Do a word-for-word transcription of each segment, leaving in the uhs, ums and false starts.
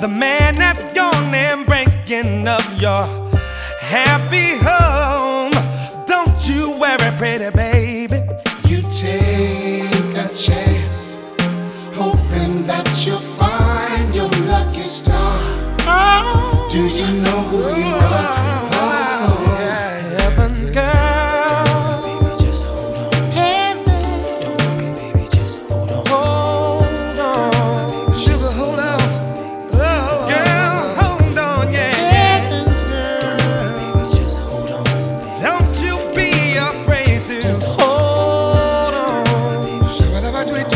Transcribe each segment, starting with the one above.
the man that's gone and breaking up your happy home. Don't you worry, pretty baby. You take a chance, hoping that you'll find your lucky star. Oh, do you know who you are? Oh, yeah. Heaven's girl. Don't worry, baby, just hold on. Heaven. Don't worry, baby, just hold on. Hold on. Sugar, hold on. Oh, girl, hold on, yeah. Heaven's girl. Don't worry, baby, just hold on. Don't you be afraid to Just hold on. Just My baby.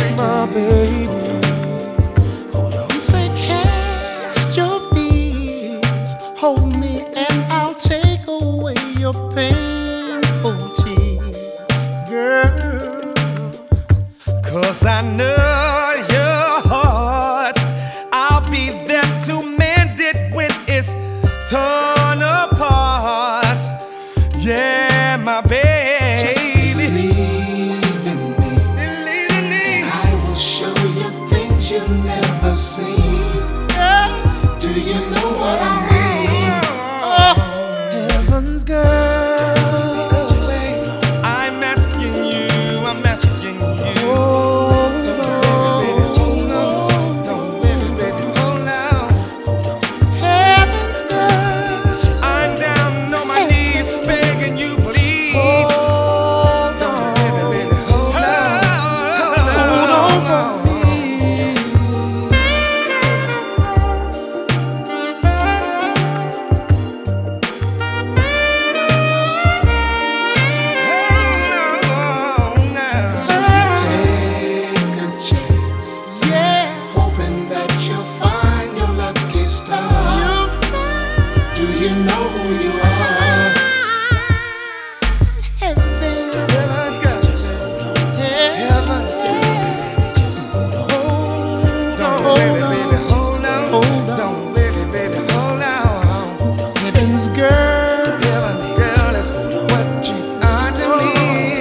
hold on. You say cast your fears, hold me and I'll take away your painful tears, girl. Cause I know your heart. I'll be there to mend it when it's torn apart. Yeah, my Just baby. believe in me. Believe in me. I will show you things you've never seen. Do you know what I mean? Heaven's girl. Just hold on. I'm asking you, I'm asking you. Hold on. Baby, just hold on. Don't, baby, baby, hold on. Hold on. Heaven's girl. Just I'm down on my knees begging you, please. hold Don't, on. baby, baby, hold on. Hold on for me. Hold on now. So you take a chance, Yeah. hoping that you'll find your lucky star. Do you know who you are? Heaven, girl. Just hold on. Heaven. Baby, just hold on. Hold on, baby, baby, hold on. Hold on. Don't, baby, baby, hold on. Heaven's girl. Heaven's girl is what you are to me.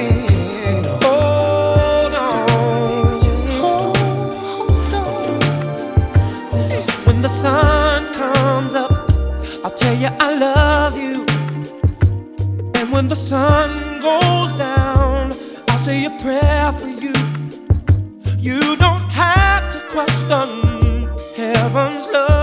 Hold on. Hold on. When the sun comes up, I'll tell you I love you. And when the sun goes down, I'll say a prayer for you. You don't have to question heaven's love.